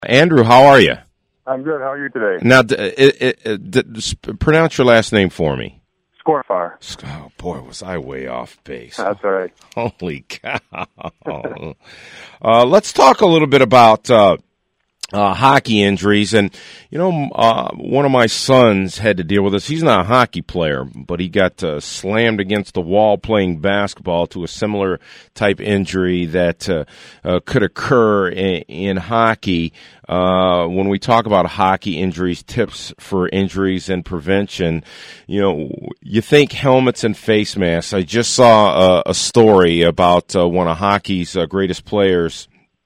Andrew, how are you? I'm good. How are you today? Now, pronounce your last name for me. Scorfar. Oh, boy, was I way off base. That's all right. Holy cow. Let's talk a little bit about hockey injuries. And, one of my sons had to deal with this. He's not a hockey player, but he got slammed against the wall playing basketball to a similar type injury that could occur in hockey. When we talk about hockey injuries, tips for injuries and prevention, you think helmets and face masks. I just saw a story about one of hockey's greatest players,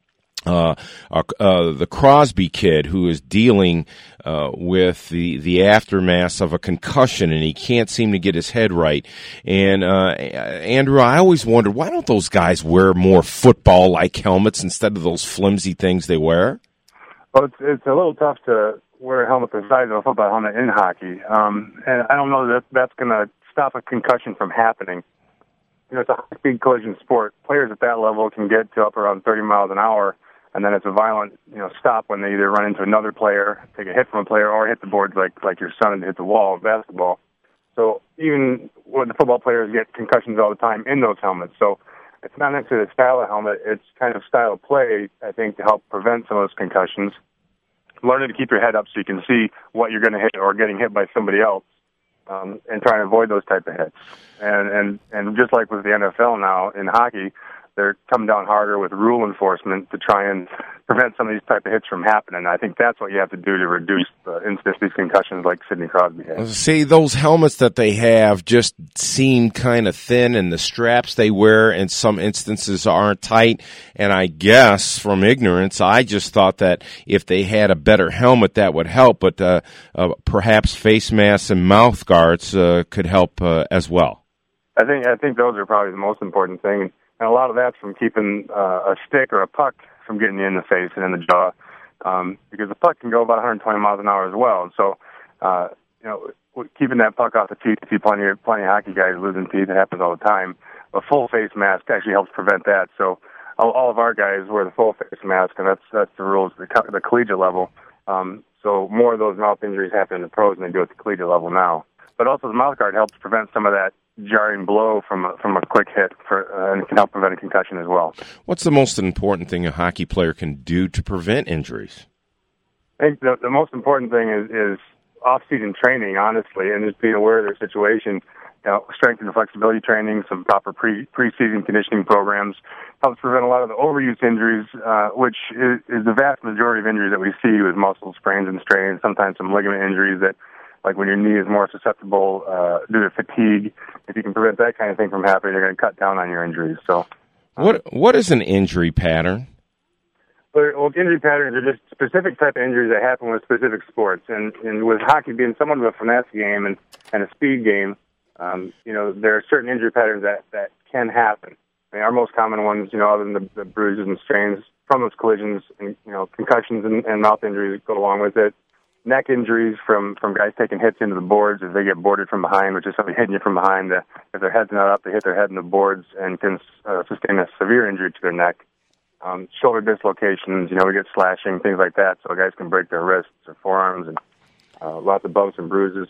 the Crosby kid, who is dealing with the aftermath of a concussion, and he can't seem to get his head right. And Andrew, I always wondered, why don't those guys wear more football-like helmets instead of those flimsy things they wear? Well, it's a little tough to wear a helmet the size of a football helmet in hockey, and I don't know that that's going to stop a concussion from happening. It's a high-speed collision sport. Players at that level can get to up around 30 miles an hour, and then it's a violent, stop when they either run into another player, take a hit from a player, or hit the boards like your son hit the wall in basketball. So even when the football players get concussions all the time in those helmets. So it's not necessarily the style of helmet, it's kind of style of play, I think, to help prevent some of those concussions. Learning to keep your head up so you can see what you're going to hit or getting hit by somebody else, and trying to avoid those type of hits. And just like with the NFL now in hockey, they're coming down harder with rule enforcement to try and prevent some of these type of hits from happening. I think that's what you have to do to reduce the incidence of these concussions like Sidney Crosby had. See, those helmets that they have just seem kind of thin, and the straps they wear in some instances aren't tight. And I guess from ignorance, I just thought that if they had a better helmet, that would help. But perhaps face masks and mouth guards could help as well. I think those are probably the most important thing. And a lot of that's from keeping a stick or a puck from getting you in the face and in the jaw, because the puck can go about 120 miles an hour as well. And so, keeping that puck off the teeth, you see plenty of hockey guys losing teeth. It happens all the time. A full face mask actually helps prevent that. So all of our guys wear the full face mask, and that's the rules at the collegiate level. So more of those mouth injuries happen in the pros than they do at the collegiate level now. But also the mouth guard helps prevent some of that jarring blow from a quick hit, and can help prevent a concussion as well. What's the most important thing a hockey player can do to prevent injuries? I think the most important thing is off-season training, honestly, and just being aware of their situation. Strength and flexibility training, some proper pre-season conditioning programs helps prevent a lot of the overuse injuries, which is the vast majority of injuries that we see with muscle sprains and strains, sometimes some ligament injuries that, like when your knee is more susceptible due to fatigue. If you can prevent that kind of thing from happening, you're going to cut down on your injuries. So, what is an injury pattern? Well, injury patterns are just specific type of injuries that happen with specific sports. And with hockey being somewhat of a finesse game and a speed game, there are certain injury patterns that can happen. I mean, our most common ones, other than the bruises and strains from those collisions, and concussions and mouth injuries go along with it. Neck injuries from guys taking hits into the boards as they get boarded from behind, which is somebody hitting you from behind. If their head's not up, they hit their head in the boards and can sustain a severe injury to their neck. Shoulder dislocations, we get slashing, things like that, so guys can break their wrists or forearms, and lots of bumps and bruises.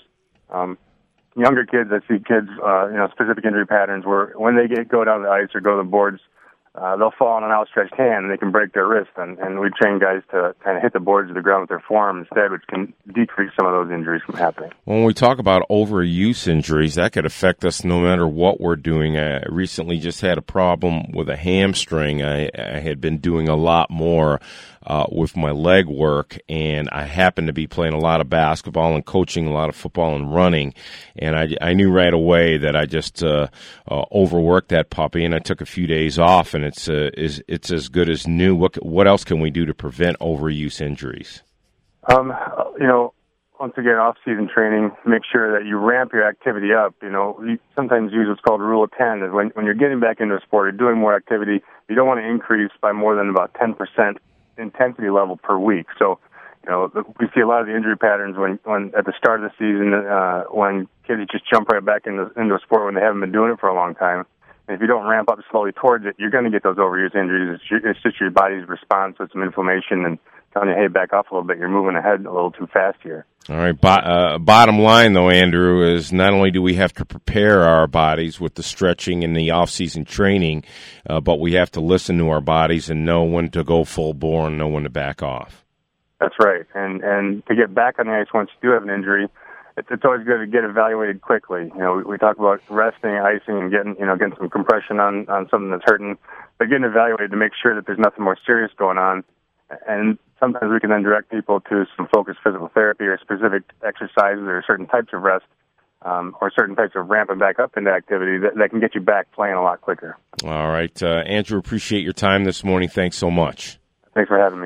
Younger kids, I see kids, specific injury patterns where when they go down the ice or go to the boards, they'll fall on an outstretched hand and they can break their wrist. And we train guys to kind of hit the boards of the ground with their forearm instead, which can decrease some of those injuries from happening. When we talk about overuse injuries, that could affect us no matter what we're doing. I recently just had a problem with a hamstring. I had been doing a lot more with my leg work, and I happened to be playing a lot of basketball and coaching a lot of football and running, and I knew right away that I just overworked that puppy, and I took a few days off, and it's as good as new. What else can we do to prevent overuse injuries? Once again, off-season training, make sure that you ramp your activity up. You sometimes use what's called Rule of 10. Is when you're getting back into a sport, you're doing more activity, you don't want to increase by more than about 10% intensity level per week. So, we see a lot of the injury patterns when at the start of the season, when kids just jump right back into a sport when they haven't been doing it for a long time. And if you don't ramp up slowly towards it, you're going to get those overuse injuries. It's just your body's response with some inflammation and telling you, hey, back off a little bit. You're moving ahead a little too fast here. All right. Bottom line, though, Andrew, is not only do we have to prepare our bodies with the stretching and the off-season training, but we have to listen to our bodies and know when to go full bore and know when to back off. That's right. And to get back on the ice once you do have an injury, it's always good to get evaluated quickly. You know, we talk about resting, icing, and getting some compression on something that's hurting, but getting evaluated to make sure that there's nothing more serious going on. And sometimes we can then direct people to some focused physical therapy or specific exercises or certain types of rest or certain types of ramping back up into activity that can get you back playing a lot quicker. All right. Andrew, appreciate your time this morning. Thanks so much. Thanks for having me.